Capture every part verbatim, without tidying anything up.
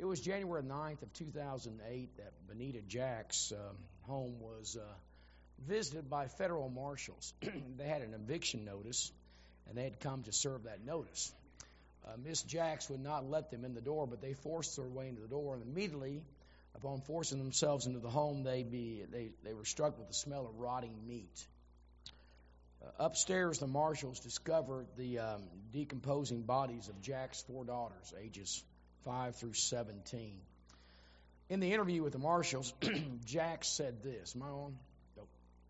It was January ninth of two thousand eight that Benita Jack's um, home was uh, visited by federal marshals. They had an eviction notice, and they had come to serve that notice. Uh, Miss Jacks would not let them in the door, but they forced their way into the door, and immediately, upon forcing themselves into the home, they be they, they were struck with the smell of rotting meat. Uh, upstairs, the marshals discovered the um, decomposing bodies of Jack's four daughters, ages five through seventeen. In the interview with the marshals, Jack said this. Am I on? Nope.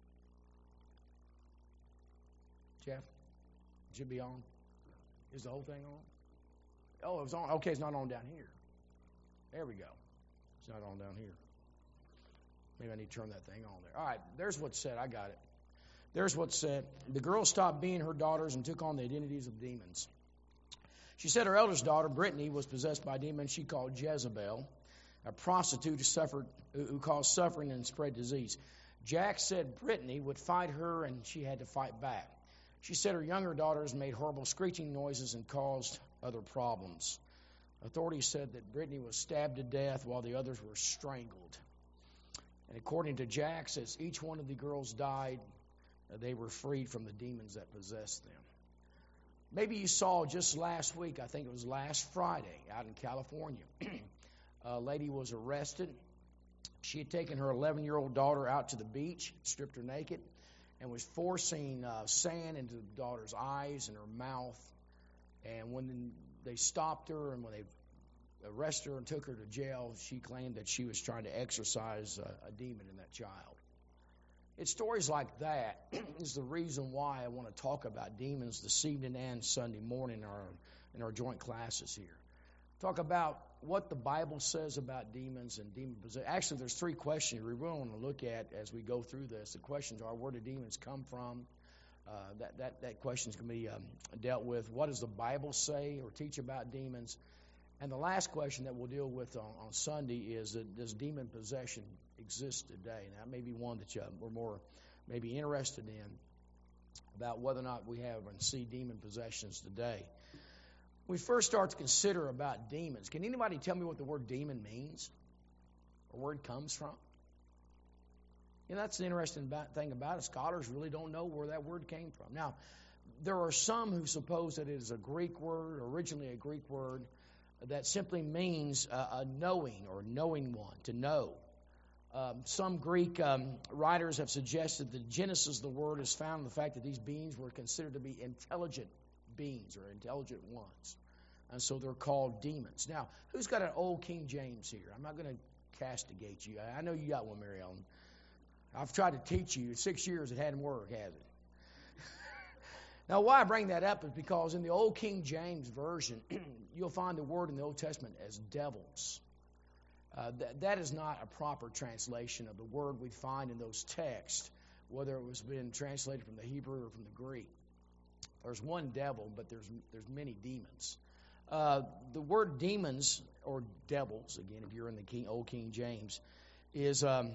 Jeff? It should be on. Is the whole thing on? Oh, it was on. Okay, it's not on down here. There we go. It's not on down here. Maybe I need to turn that thing on there. All right, there's what's said. I got it. There's what's said. The girl stopped being her daughters and took on the identities of demons. She said her eldest daughter, Brittany, was possessed by demons she called Jezebel, a prostitute who suffered, who caused suffering and spread disease. Jack said Brittany would fight her and she had to fight back. She said her younger daughters made horrible screeching noises and caused other problems. Authorities said that Brittany was stabbed to death while the others were strangled. And according to Jack, as each one of the girls died, they were freed from the demons that possessed them. Maybe you saw just last week, I think it was last Friday, out in California, a lady was arrested. She had taken her eleven-year-old daughter out to the beach, stripped her naked, and was forcing uh, sand into the daughter's eyes and her mouth. And when they stopped her and when they arrested her and took her to jail, she claimed that she was trying to exorcise a, a demon in that child. It's stories like that is the reason why I want to talk about demons this evening and Sunday morning in our, in our joint classes here. Talk about what the Bible says about demons and demon possession. Actually, there's three questions we really want to look at as we go through this. The questions are, where do demons come from? Uh, that, that, that question is going to be um, dealt with. What does the Bible say or teach about demons? And the last question that we'll deal with on, on Sunday is, uh, does demon possession exist today? And that may be one that uh, we're more maybe interested in, about whether or not we have and see demon possessions today. We first start to consider about demons. Can anybody tell me what the word demon means? Or where it comes from? You know, that's the interesting thing about it. Scholars really don't know where that word came from. Now, there are some who suppose that it is a Greek word, originally a Greek word, that simply means uh, a knowing or knowing one, to know. Um, some Greek um, writers have suggested that the genesis of the word is found in the fact that these beings were considered to be intelligent beings or intelligent ones. And so they're called demons. Now, who's got an old King James here? I'm not going to castigate you. I know you got one, Mary Ellen. I've tried to teach you. Six years it hadn't worked, has it? Now, why I bring that up is because in the old King James Version, you'll find the word in the Old Testament as devils. Uh, th- that is not a proper translation of the word we find in those texts, whether it was been translated from the Hebrew or from the Greek. There's one devil, but there's there's many demons. Uh, the word demons, or devils, again, if you're in the King, old King James, is um,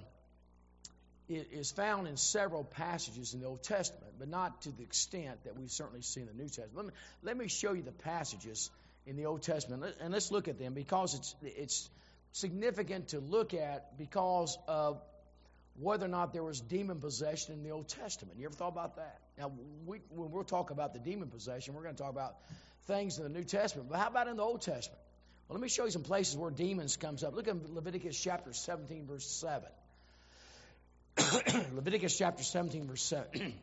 is found in several passages in the Old Testament, but not to the extent that we certainly see in the New Testament. Let me, let me show you the passages in the Old Testament, and let's look at them because it's it's significant to look at because of whether or not there was demon possession in the Old Testament. You ever thought about that? Now, we, when we'll talk about the demon possession, we're going to talk about things in the New Testament, but how about in the Old Testament? Well, let me show you some places where demons comes up. Look at Leviticus chapter seventeen, verse seven. Leviticus chapter seventeen, verse seven.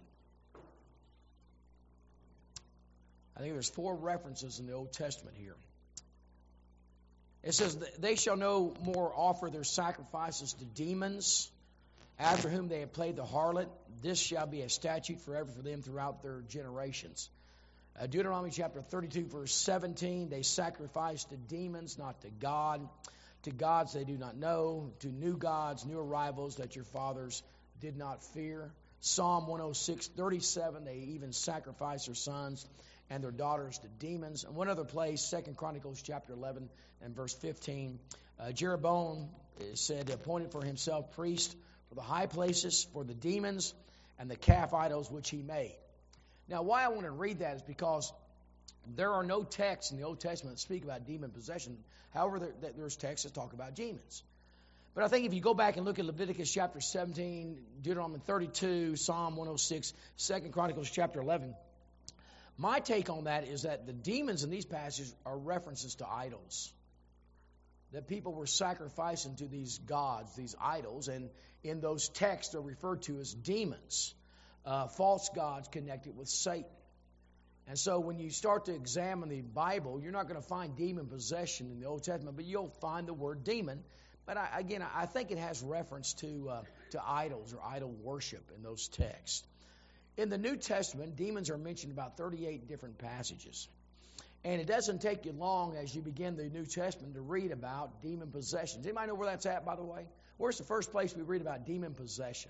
I think there's four references in the Old Testament here. It says, they shall no more offer their sacrifices to demons, after whom they have played the harlot. This shall be a statute forever for them throughout their generations. Uh, Deuteronomy chapter thirty-two, verse seventeen, they sacrifice to demons, not to God. To gods they do not know, to new gods, new arrivals that your fathers did not fear. Psalm one oh six, thirty-seven, they even sacrifice their sons and their daughters to demons. And one other place, Second Chronicles chapter eleven and verse fifteen, uh, Jeroboam said, appointed for himself priest for the high places, for the demons, and the calf idols which he made. Now, why I want to read that is because There are no texts in the Old Testament that speak about demon possession. However, there, there's texts that talk about demons. But I think if you go back and look at Leviticus chapter seventeen, Deuteronomy thirty-two, Psalm one oh six, Second Chronicles chapter eleven, my take on that is that the demons in these passages are references to idols. That people were sacrificing to these gods, these idols, and in those texts they're referred to as demons, uh, false gods connected with Satan. And so when you start to examine the Bible, you're not going to find demon possession in the Old Testament, but you'll find the word demon. But I, again, I think it has reference to uh, to idols or idol worship in those texts. In the New Testament, demons are mentioned about thirty-eight different passages. And it doesn't take you long as you begin the New Testament to read about demon possessions. Anybody know where that's at, by the way? Where's the first place we read about demon possession?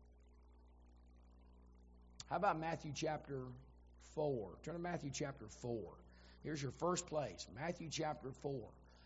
How about Matthew chapter four? Turn to Matthew chapter four. Here's your first place, Matthew chapter four.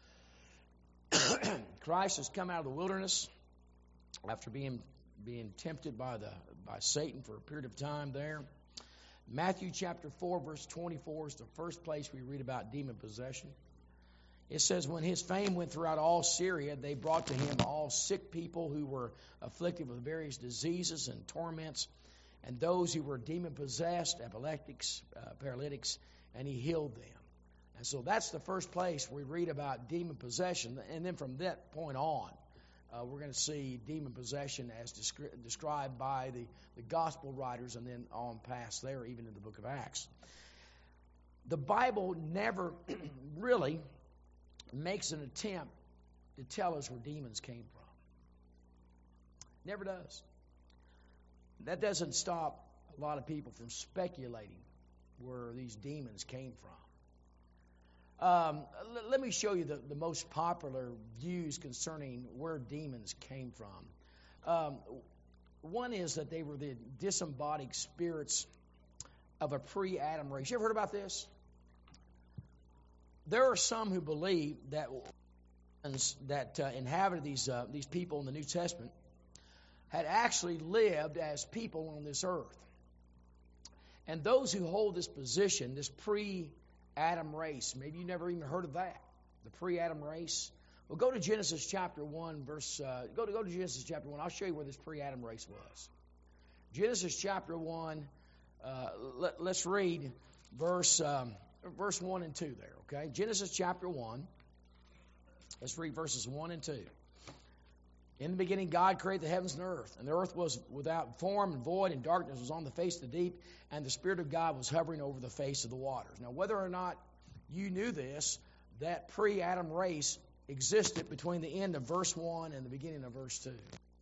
Christ has come out of the wilderness after being being tempted by the by Satan for a period of time there. Matthew chapter four, verse twenty-four is the first place we read about demon possession. It says, when his fame went throughout all Syria, they brought to him all sick people who were afflicted with various diseases and torments, and those who were demon-possessed, epileptics, uh, paralytics, and he healed them. And so that's the first place we read about demon possession. And then from that point on, uh, we're going to see demon possession as descri- described by the, the gospel writers and then on past there, even in the book of Acts. The Bible never really makes an attempt to tell us where demons came from. Never does. That doesn't stop a lot of people from speculating where these demons came from. Um, l- let me show you the, the most popular views concerning where demons came from. Um, one is that they were the disembodied spirits of a pre-Adam race. You ever heard about this? There are some who believe that that uh, inhabited these uh, these people in the New Testament had actually lived as people on this earth. And those who hold this position, this pre-Adam race, maybe you never even heard of that, the pre-Adam race. Well, go to Genesis chapter one, verse. Uh, go to go to Genesis chapter one. I'll show you where this pre-Adam race was. Genesis chapter one. Uh, let, let's read verse um, verse one and two there. Okay, Genesis chapter one. Let's read verses one and two. In the beginning, God created the heavens and earth, and the earth was without form and void, and darkness was on the face of the deep, and the Spirit of God was hovering over the face of the waters. Now, whether or not you knew this, that pre-Adam race existed between the end of verse one and the beginning of verse two.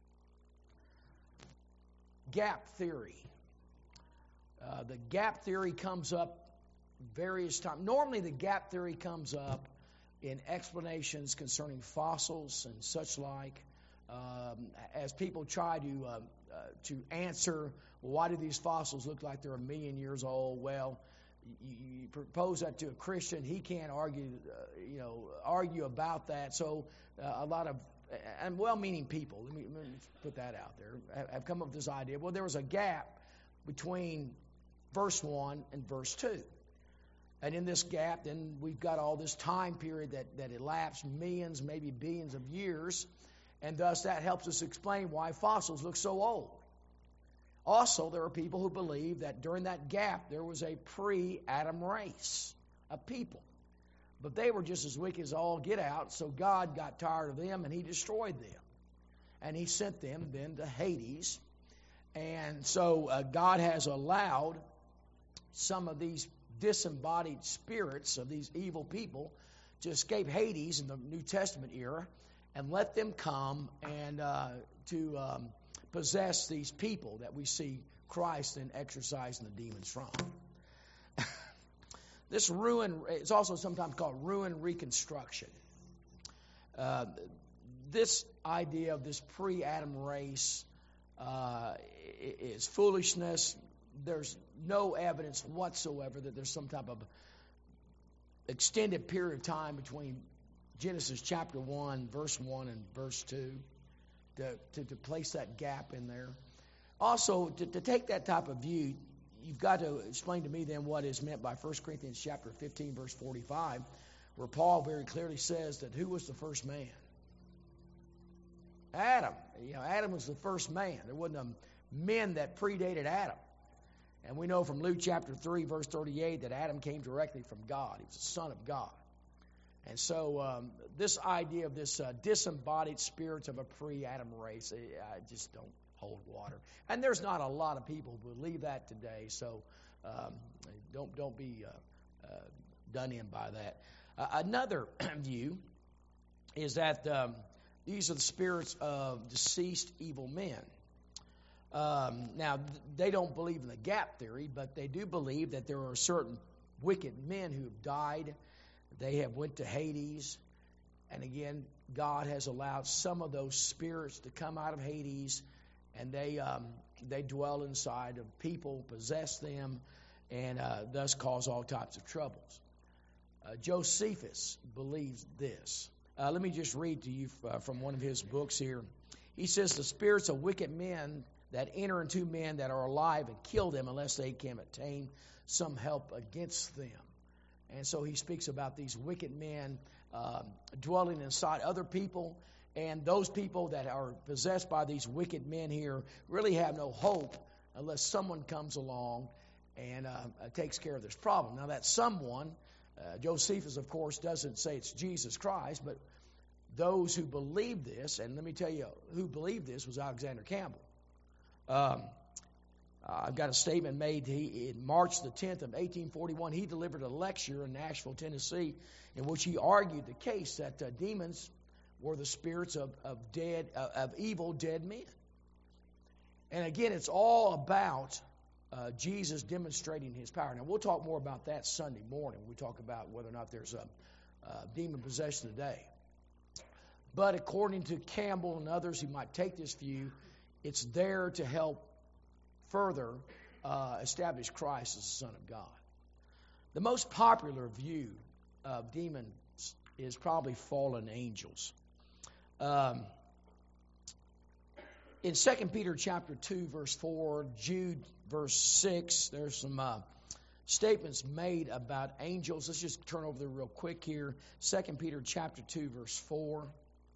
Gap theory. Uh, the gap theory comes up various times. Normally, the gap theory comes up in explanations concerning fossils and such like. Um, as people try to uh, uh, to answer, well, why do these fossils look like they're a million years old? Well, you, you propose that to a Christian, he can't argue, uh, you know, argue about that. So uh, a lot of and well-meaning people, let me, let me put that out there, have, have come up with this idea. Well, there was a gap between verse one and verse two. And in this gap, then we've got all this time period that, that elapsed, millions, maybe billions of years, and thus that helps us explain why fossils look so old. Also, there are people who believe that during that gap, there was a pre-Adam race of people. But they were just as wicked as all get out, so God got tired of them and he destroyed them. And he sent them then to Hades. And so uh, God has allowed some of these disembodied spirits of these evil people to escape Hades in the New Testament era and let them come and uh, to um, possess these people that we see Christ then exorcising the demons from. This ruin, it's also sometimes called ruin reconstruction. Uh, this idea of this pre-Adam race uh, is foolishness. There's no evidence whatsoever that there's some type of extended period of time between Genesis chapter one, verse one, and verse two to, to, to place that gap in there. Also, to, to take that type of view, you've got to explain to me then what is meant by First Corinthians chapter fifteen, verse forty-five, where Paul very clearly says that who was the first man? Adam. You know, Adam was the first man. There wasn't a men that predated Adam. And we know from Luke chapter three, verse thirty-eight, that Adam came directly from God. He was the Son of God. And so um, this idea of this uh, disembodied spirits of a pre-Adam race, I just don't hold water. And there's not a lot of people who believe that today, so um, don't don't be uh, uh, done in by that. Uh, another view is that um, these are the spirits of deceased evil men. Um, now, they don't believe in the gap theory, but they do believe that there are certain wicked men who have died. They have went to Hades. And again, God has allowed some of those spirits to come out of Hades, and they um, they dwell inside of people, possess them, and uh, thus cause all types of troubles. Uh, Josephus believes this. Uh, let me just read to you uh, from one of his books here. He says, the spirits of wicked men that enter into men that are alive and kill them unless they can obtain some help against them. And so he speaks about these wicked men um, dwelling inside other people, and those people that are possessed by these wicked men here really have no hope unless someone comes along and uh, uh, takes care of this problem. Now that someone, uh, Josephus of course doesn't say it's Jesus Christ, but those who believe this, and let me tell you who believed this was Alexander Campbell. Um, uh, I've got a statement made he, in March the tenth of eighteen forty-one. He delivered a lecture in Nashville, Tennessee, in which he argued the case that uh, demons were the spirits of, of dead, uh, of evil dead men. And again, it's all about uh, Jesus demonstrating his power. Now, we'll talk more about that Sunday morning when we talk about whether or not there's a, a demon possession today. But according to Campbell and others who might take this view, it's there to help further uh, establish Christ as the Son of God. The most popular view of demons is probably fallen angels. Um, in Second Peter chapter two, verse four, Jude verse six, there's some uh, statements made about angels. Let's just turn over there real quick here. Second Peter chapter two, verse four.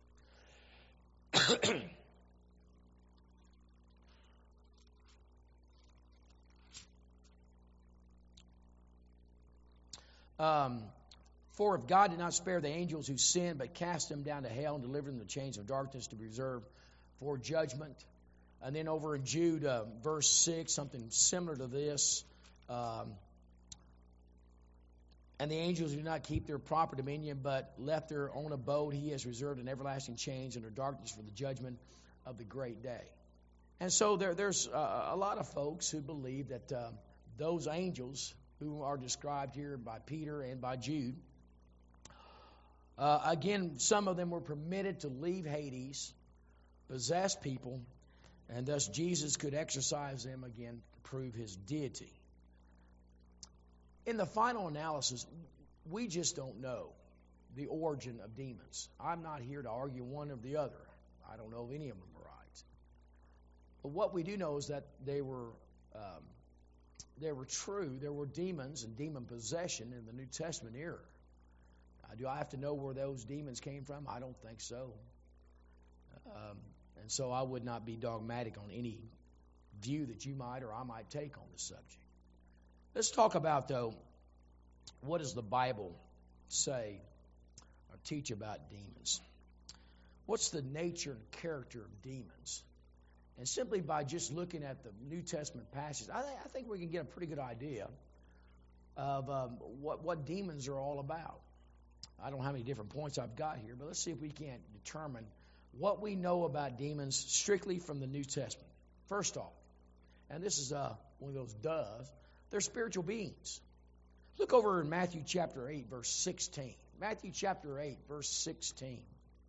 Um, For if God did not spare the angels who sinned, but cast them down to hell and delivered them to the chains of darkness to be reserved for judgment. And then over in Jude, uh, verse six, something similar to this. Um, and the angels do not keep their proper dominion, but left their own abode. He has reserved in everlasting chains under darkness for the judgment of the great day. And so there, there's uh, a lot of folks who believe that uh, those angels who are described here by Peter and by Jude, uh, again, some of them were permitted to leave Hades, possess people, and thus Jesus could exercise them again to prove his deity. In the final analysis, we just don't know the origin of demons. I'm not here to argue one or the other. I don't know if any of them are right. But what we do know is that they were um, they were true. There were demons and demon possession in the New Testament era. Uh, do I have to know where those demons came from? I don't think so. Um, and so I would not be dogmatic on any view that you might or I might take on the subject. Let's talk about, though, what does the Bible say or teach about demons? What's the nature and character of demons? And simply by just looking at the New Testament passages, I, th- I think we can get a pretty good idea of um, what, what demons are all about. I don't know how many different points I've got here, but let's see if we can't determine what we know about demons strictly from the New Testament. First off, and this is uh, one of those does, they're spiritual beings. Look over in Matthew chapter eight, verse sixteen. Matthew chapter eight, verse sixteen.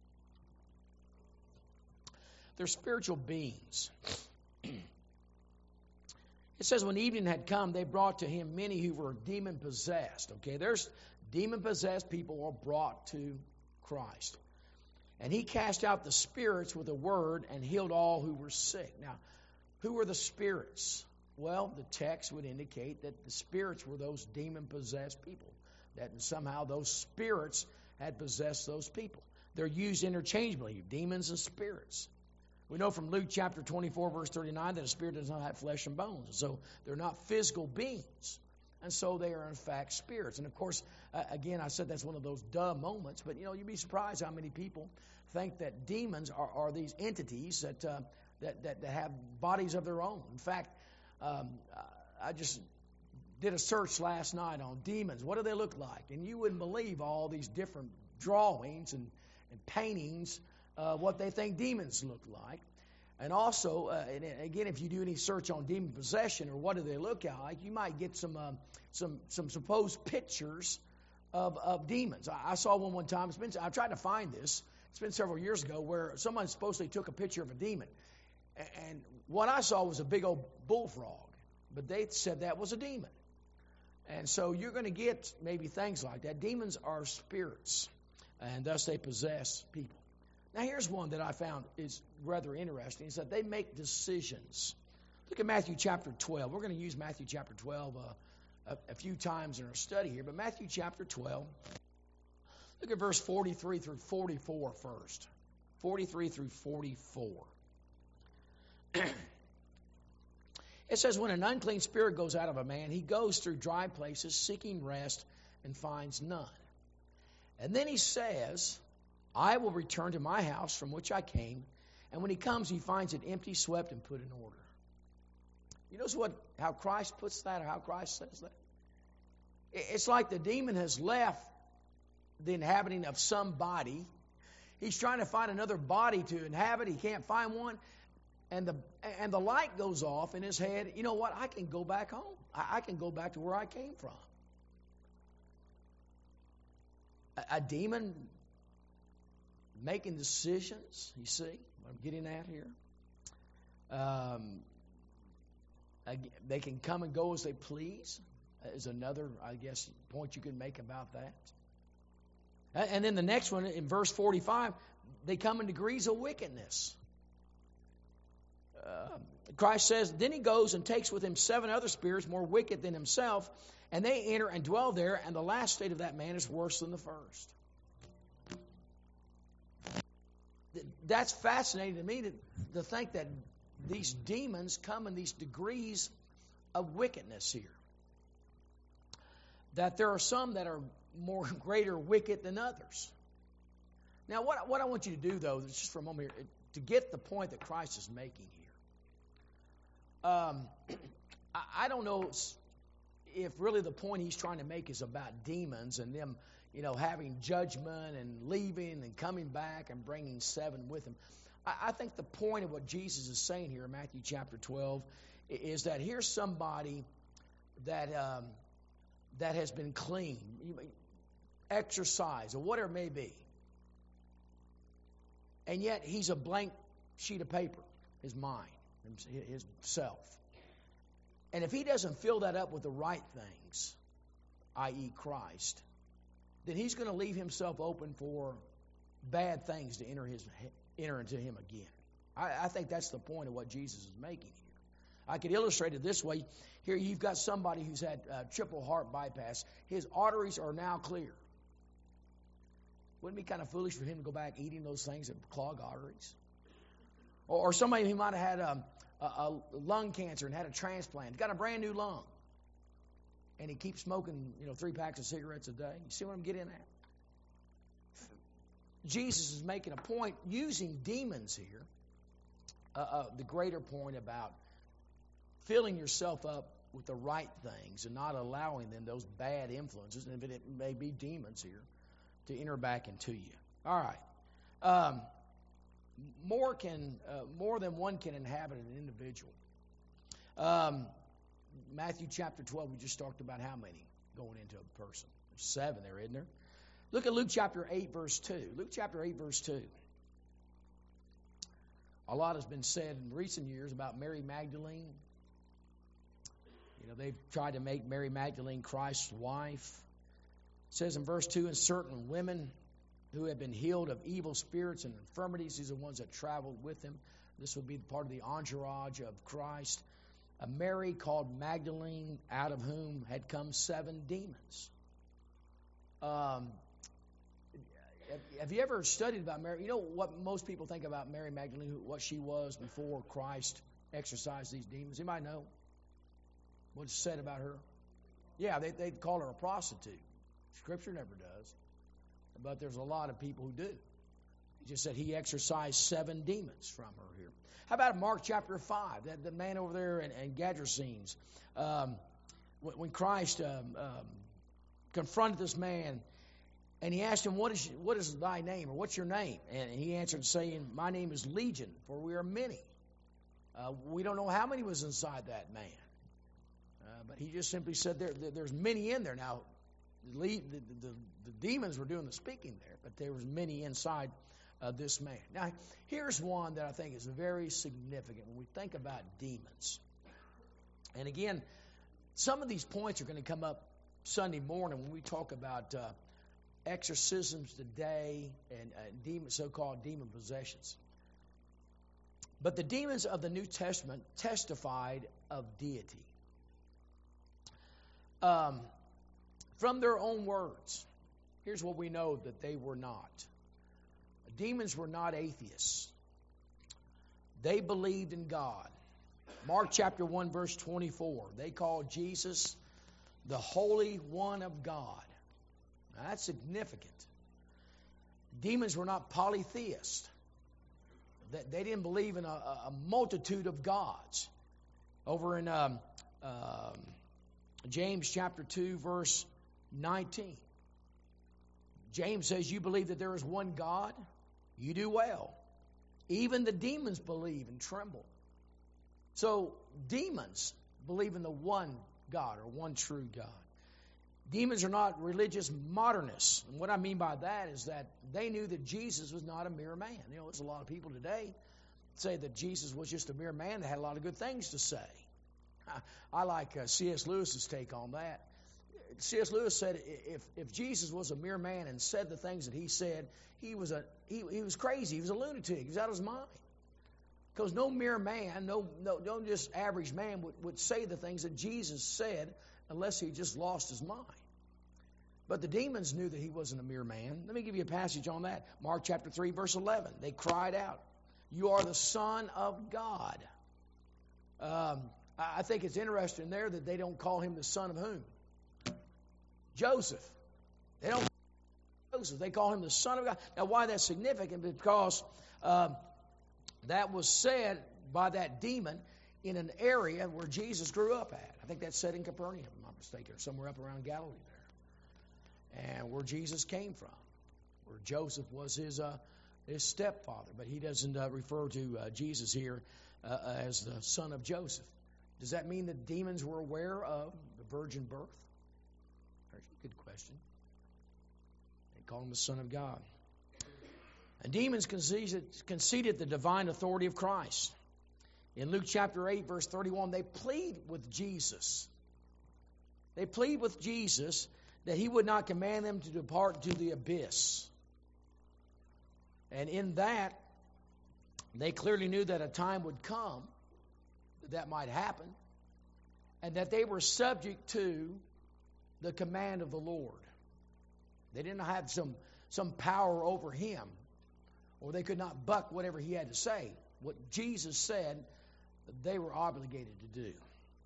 They're spiritual beings. It says, when evening had come, they brought to him many who were demon-possessed. Okay, there's demon-possessed people are brought to Christ. And he cast out the spirits with a word and healed all who were sick. Now, who were the spirits? Well, the text would indicate that the spirits were those demon-possessed people, that somehow those spirits had possessed those people. They're used interchangeably, demons and spirits. We know from Luke chapter twenty-four, verse thirty-nine, that a spirit does not have flesh and bones. So they're not physical beings. And so they are, in fact, spirits. And, of course, uh, again, I said that's one of those duh moments. But, you know, you'd be surprised how many people think that demons are, are these entities that, uh, that, that, that have bodies of their own. In fact, um, I just did a search last night on demons. What do they look like? And you wouldn't believe all these different drawings and, and paintings, uh, what they think demons look like. And also, uh, and again, if you do any search on demon possession or what do they look like, you might get some um, some some supposed pictures of of demons. I, I saw one one time. It's been I tried to find this. It's been several years ago where someone supposedly took a picture of a demon, and what I saw was a big old bullfrog, but they said that was a demon. And so you're going to get maybe things like that. Demons are spirits, and thus they possess people. Now, here's one that I found is rather interesting, is that they make decisions. Look at Matthew chapter twelve. We're going to use Matthew chapter twelve uh, a, a few times in our study here, but Matthew chapter twelve, look at verse forty-three through forty-four first. forty-three through forty-four. It says, when an unclean spirit goes out of a man, he goes through dry places seeking rest and finds none. And then he says, I will return to my house from which I came. And when he comes, he finds it empty, swept, and put in order. You notice what, how Christ puts that, or how Christ says that? It's like the demon has left the inhabiting of some body. He's trying to find another body to inhabit. He can't find one. And the and the light goes off in his head. You know what? I can go back home. I, I can go back to where I came from. A, a demon making decisions, you see what I'm getting at here? Um, they can come and go as they please, is another, I guess, point you could make about that. And then the next one, in verse forty-five, they come in degrees of wickedness. Uh, Christ says, then he goes and takes with him seven other spirits more wicked than himself, and they enter and dwell there, and the last state of that man is worse than the first. That's fascinating to me to, to think that these demons come in these degrees of wickedness here. That there are some that are more greater wicked than others. Now, what, what I want you to do, though, just for a moment here, to get the point that Christ is making here. Um, I, I don't know if really the point he's trying to make is about demons and them, you know, having judgment and leaving and coming back and bringing seven with him. I, I think the point of what Jesus is saying here in Matthew chapter twelve is that here's somebody that um, that has been clean, exercise, or whatever it may be. And yet he's a blank sheet of paper, his mind, his self. And if he doesn't fill that up with the right things, that is. Christ, then he's going to leave himself open for bad things to enter his enter into him again. I, I think that's the point of what Jesus is making here. I could illustrate it this way. Here you've got somebody who's had uh, triple heart bypass. His arteries are now clear. Wouldn't it be kind of foolish for him to go back eating those things that clog arteries? Or, or somebody who might have had um, a, a lung cancer and had a transplant, got a brand new lung, and he keeps smoking, you know, three packs of cigarettes a day. You see what I'm getting at? Jesus is making a point using demons here. Uh, uh, the greater point about filling yourself up with the right things and not allowing them those bad influences, and it may be demons here, to enter back into you. All right. Um, more can uh, more than one can inhabit an individual. Um, Matthew chapter twelve, we just talked about how many going into a person. There's seven there, isn't there? Look at Luke chapter eight, verse two. Luke chapter eight, verse two. A lot has been said in recent years about Mary Magdalene. You know, they've tried to make Mary Magdalene Christ's wife. It says in verse two, and certain women who have been healed of evil spirits and infirmities, these are the ones that traveled with him. This would be part of the entourage of Christ. a Mary called Magdalene, out of whom had come seven demons. Um, have you ever studied about Mary? You know what most people think about Mary Magdalene, what she was before Christ exorcised these demons? Anybody know what's said about her? Yeah, they they call her a prostitute. Scripture never does. But there's a lot of people who do. He just said he exorcised seven demons from her here. How about Mark chapter five? That the man over there in, in Gadrasenes, um, when Christ um, um, confronted this man, and he asked him, "What is what is thy name, or what's your name?" And he answered, saying, "My name is Legion, for we are many." Uh, we don't know how many was inside that man, uh, but he just simply said, there, there, "There's many in there." Now, the, the, the, the demons were doing the speaking there, but there was many inside uh, this man. Now, here's one that I think is very significant when we think about demons. And again, some of these points are going to come up Sunday morning when we talk about uh, exorcisms today and uh, demon, so-called demon possessions. But the demons of the New Testament testified of deity. Um, from their own words, here's what we know that they were not. Demons were not atheists. They believed in God. Mark chapter one, verse twenty-four, they called Jesus the Holy One of God. Now, that's significant. Demons were not polytheists. They didn't believe in a, a multitude of gods. Over in um, um, James chapter two, verse nineteen, James says, "You believe that there is one God? You do well. Even the demons believe and tremble." So demons believe in the one God, or one true God. Demons are not religious modernists. And what I mean by that is that they knew that Jesus was not a mere man. You know, there's a lot of people today say that Jesus was just a mere man that had a lot of good things to say. I, I like uh, C S Lewis's take on that. C S Lewis said if if Jesus was a mere man and said the things that he said, he was a he, he was crazy. He was a lunatic. He was out of his mind. Because no mere man, no no no just average man would, would say the things that Jesus said unless he just lost his mind. But the demons knew that he wasn't a mere man. Let me give you a passage on that. Mark chapter three, verse eleven. They cried out, "You are the Son of God." Um, I think it's interesting there that they don't call him the son of whom? Joseph. They don't call him Joseph. They call him the Son of God. Now, why that's significant? Because uh, that was said by that demon in an area where Jesus grew up at. I think that's said in Capernaum, if I'm not mistaken, or somewhere up around Galilee there. And where Jesus came from, where Joseph was his uh, his stepfather. But he doesn't uh, refer to uh, Jesus here uh, as the son of Joseph. Does that mean that demons were aware of the virgin birth? That's a good question. They call him the Son of God. And demons conceded, conceded the divine authority of Christ. In Luke chapter eight, verse thirty-one, they plead with Jesus. They plead with Jesus that he would not command them to depart to the abyss. And in that, they clearly knew that a time would come that that might happen, and that they were subject to the command of the Lord. They didn't have some, some power over him, or they could not buck whatever he had to say. What Jesus said, they were obligated to do.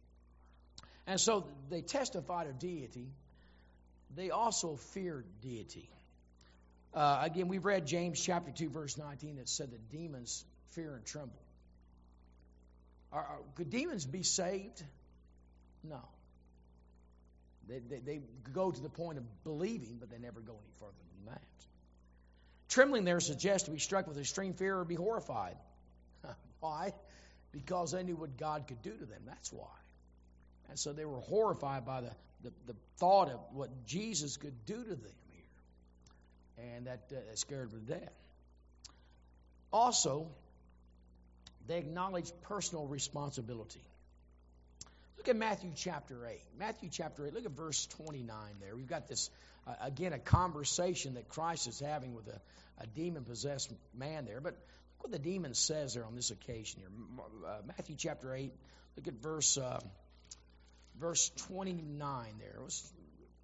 And so they testified of deity. They also feared deity. Uh, again, we've read James chapter two, verse nineteen, that said that demons fear and tremble. Are, are, could demons be saved? No. They, they, they go to the point of believing, but they never go any further than that. Trembling there suggests to be struck with extreme fear or be horrified. Why? Because they knew what God could do to them. That's why. And so they were horrified by the, the, the thought of what Jesus could do to them here. And that, uh, that scared them to death. Also, they acknowledged personal responsibility. Look at Matthew chapter eight. Matthew chapter eight, look at verse twenty-nine there. We've got this, uh, again, a conversation that Christ is having with a, a demon-possessed man there. But look what the demon says there on this occasion here. Uh, Matthew chapter eight, look at verse uh, verse twenty-nine there. It was,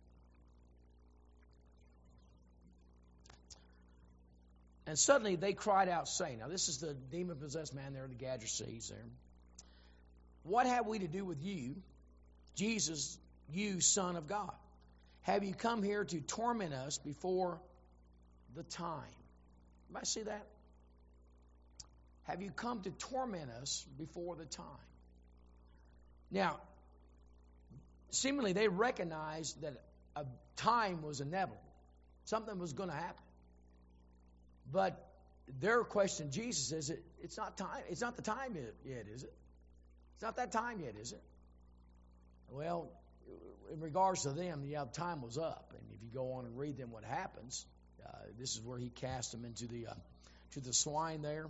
and suddenly they cried out, saying, now this is the demon-possessed man there, the Gadgersees there. What have we to do with you, Jesus, you Son of God? Have you come here to torment us before the time? Anybody see that? Have you come to torment us before the time? Now, seemingly they recognized that a time was inevitable. Something was going to happen. But their question, Jesus, is it? It's not time. It's not the time yet, is it? It's not that time yet, is it? Well, in regards to them, yeah, time was up. And if you go on and read them what happens, uh, this is where he cast them into the uh, to the swine there.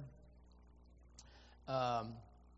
Um,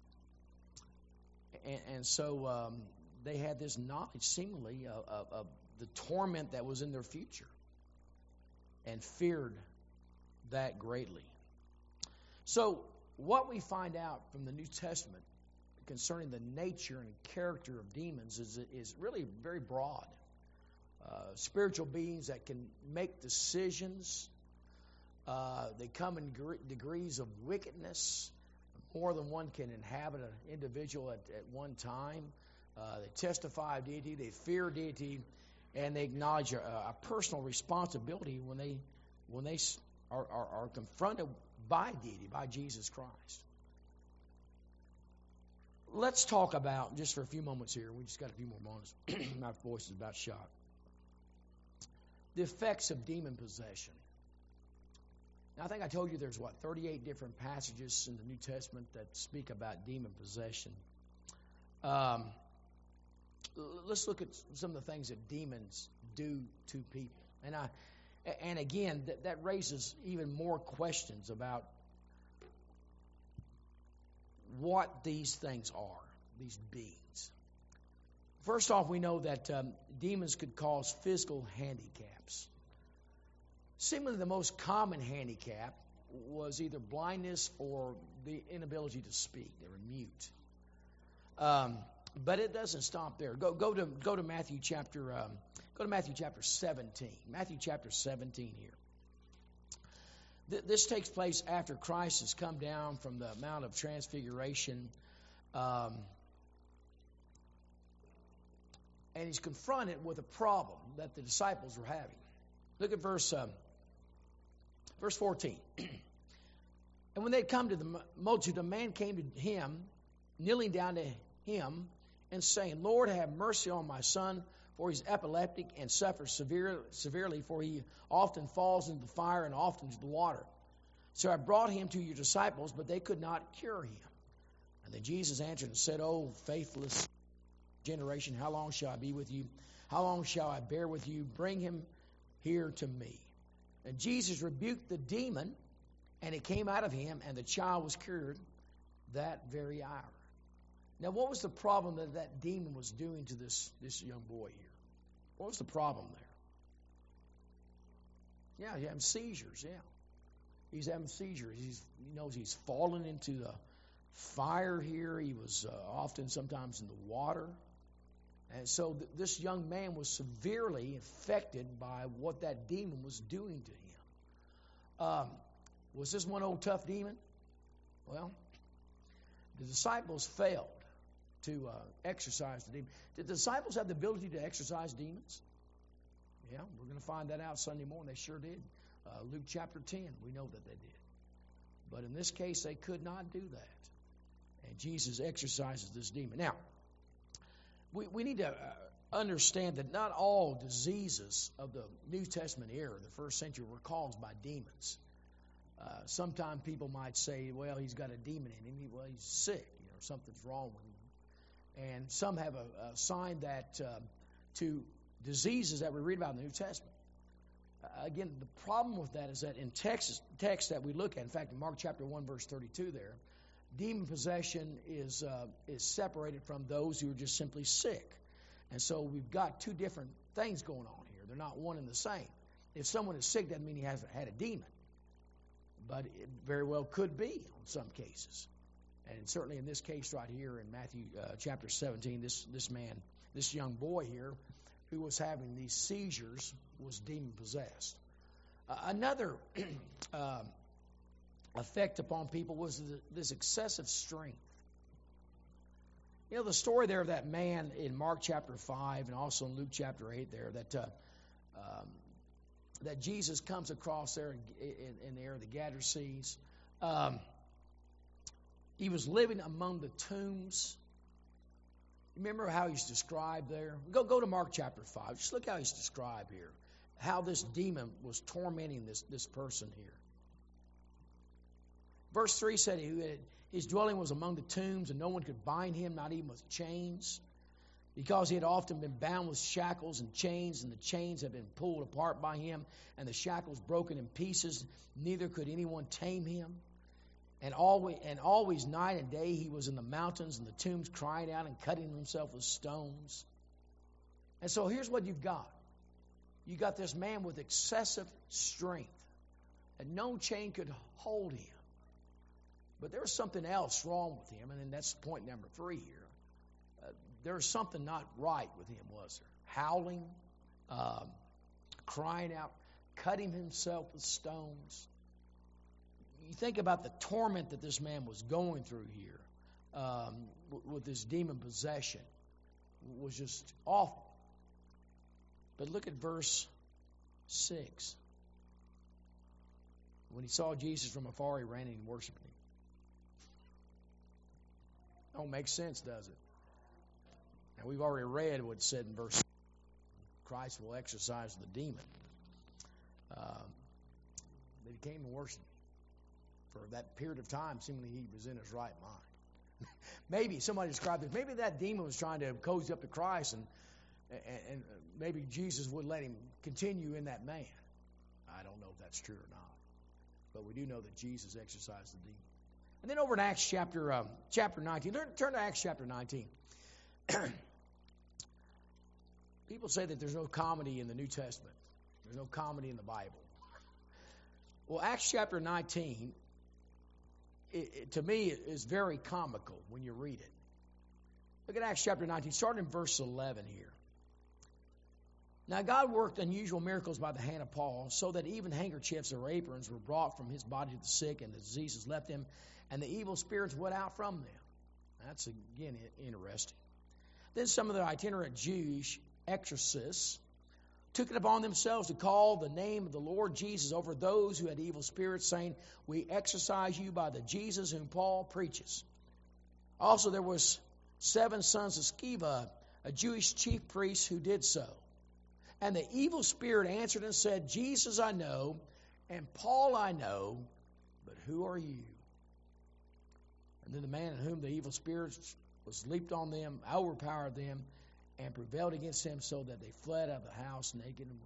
and, and so um, they had this knowledge, seemingly, of, of, of the torment that was in their future, and feared that greatly. So what we find out from the New Testament concerning the nature and character of demons is, is really very broad. Uh, spiritual beings that can make decisions. Uh, they come in gre- degrees of wickedness. More than one can inhabit an individual at, at one time. Uh, they testify of deity, they fear deity, and they acknowledge a, a personal responsibility when they when they are, are, are confronted by deity, by Jesus Christ. Let's talk about, just for a few moments here, we just got a few more moments, my voice is about shot, the effects of demon possession. Now, I think I told you there's, what, thirty-eight different passages in the New Testament that speak about demon possession. Um, let's look at some of the things that demons do to people. And I, and again, that, that raises even more questions about what these things are, these beings. First off, we know that um, demons could cause physical handicaps. Seemingly the most common handicap was either blindness or the inability to speak. They were mute. Um, but it doesn't stop there. Go, go to go to Matthew chapter um, go to Matthew chapter seventeen. Matthew chapter seventeen here. This takes place after Christ has come down from the Mount of Transfiguration, um, and he's confronted with a problem that the disciples were having. Look at verse um, verse fourteen. And when they had come to the multitude, a man came to him, kneeling down to him, and saying, Lord, have mercy on my son, for he's epileptic and suffers severe, severely, for he often falls into the fire and often into the water. So I brought him to your disciples, but they could not cure him. And then Jesus answered and said, O faithless generation, how long shall I be with you? How long shall I bear with you? Bring him here to me. And Jesus rebuked the demon, and it came out of him, and the child was cured that very hour. Now, what was the problem that that demon was doing to this, this young boy here? What was the problem there? Yeah, he's having seizures, yeah. He's having seizures. He's, he knows he's fallen into the fire here. He was uh, often sometimes in the water. And so th- this young man was severely affected by what that demon was doing to him. Um, was this one old tough demon? Well, the disciples failed to uh, exorcise the demon. Did the disciples have the ability to exorcise demons? Yeah, we're going to find that out Sunday morning. They sure did. Uh, Luke chapter ten, we know that they did. But in this case, they could not do that. And Jesus exorcises this demon. Now, we, we need to uh, understand that not all diseases of the New Testament era, the first century, were caused by demons. Uh, sometimes people might say, well, he's got a demon in him. He, well, he's sick. You know, something's wrong with him. And some have a, a sign that uh, to diseases that we read about in the New Testament. Uh, again, the problem with that is that in text, text that we look at, in fact, in Mark chapter one, verse thirty-two there, demon possession is uh, is separated from those who are just simply sick. And so we've got two different things going on here. They're not one and the same. If someone is sick, doesn't mean he hasn't had a demon. But it very well could be in some cases. And certainly in this case right here in Matthew uh, chapter seventeen, this, this man, this young boy here who was having these seizures was demon-possessed. Uh, another uh, effect upon people was the, this excessive strength. You know, the story there of that man in Mark chapter five and also in Luke chapter eight there, that uh, um, that Jesus comes across there in, in, in the area of the Gadarenes. Um, he was living among the tombs. Remember how he's described there? Go, go to Mark chapter five. Just look how he's described here. How this demon was tormenting this, this person here. Verse three said he had, his dwelling was among the tombs, and no one could bind him, not even with chains, because he had often been bound with shackles and chains, and the chains had been pulled apart by him, and the shackles broken in pieces. Neither could anyone tame him. And always, and always night and day he was in the mountains and the tombs, crying out and cutting himself with stones. And so here's what you've got. You got this man with excessive strength, and no chain could hold him. But there was something else wrong with him, and then that's point number three here. Uh, there was something not right with him, was there? Howling, um, crying out, cutting himself with stones. You think about the torment that this man was going through here um, with this demon possession. It was just awful. But look at verse six. When he saw Jesus from afar, he ran and worshiped him. Don't make sense, does it? And we've already read what it said in verse. Christ will exorcise the demon. Um, but he came and worshiped him. For that period of time, seemingly he was in his right mind. Maybe somebody described it. Maybe that demon was trying to cozy up to Christ, and, and and maybe Jesus would let him continue in that man. I don't know if that's true or not, but we do know that Jesus exorcised the demon. And then over in Acts chapter um, chapter nineteen, turn, turn to Acts chapter nineteen. People say that there's no comedy in the New Testament. There's no comedy in the Bible. Well, Acts chapter nineteen, it, it, to me, is very comical when you read it. Look at Acts chapter nineteen, starting in verse eleven here. Now God worked unusual miracles by the hand of Paul, so that even handkerchiefs or aprons were brought from his body to the sick, and the diseases left him, and the evil spirits went out from them. That's, again, interesting. Then some of the itinerant Jewish exorcists took it upon themselves to call the name of the Lord Jesus over those who had evil spirits, saying, "We exorcise you by the Jesus whom Paul preaches." Also there was seven sons of Sceva, a Jewish chief priest, who did so. And the evil spirit answered and said, "Jesus I know, and Paul I know, but who are you?" And then the man in whom the evil spirits was leaped on them, overpowered them, and prevailed against them, so that they fled out of the house naked and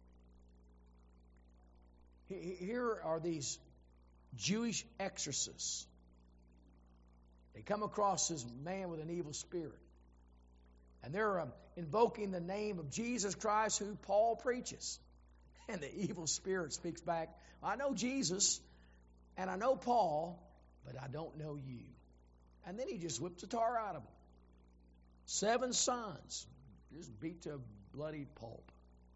wounded. Here are these Jewish exorcists. They come across this man with an evil spirit. And they're um, invoking the name of Jesus Christ, who Paul preaches. And the evil spirit speaks back, "I know Jesus, and I know Paul, but I don't know you." And then he just whips the tar out of them. Seven sons, just beat to a bloody pulp.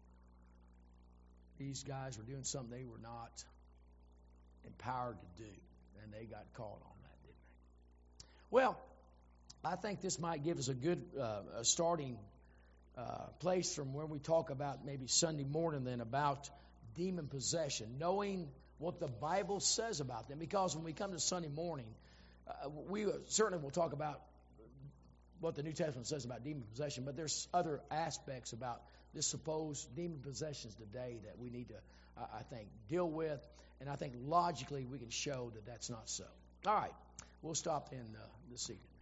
These guys were doing something they were not empowered to do, and they got caught on that, didn't they? Well, I think this might give us a good uh, a starting uh, place from where we talk about maybe Sunday morning then about demon possession, knowing what the Bible says about them. Because when we come to Sunday morning, uh, we certainly will talk about what the New Testament says about demon possession, but there's other aspects about this supposed demon possessions today that we need to, uh, I think, deal with. And I think logically we can show that that's not so. All right, we'll stop in uh, this evening.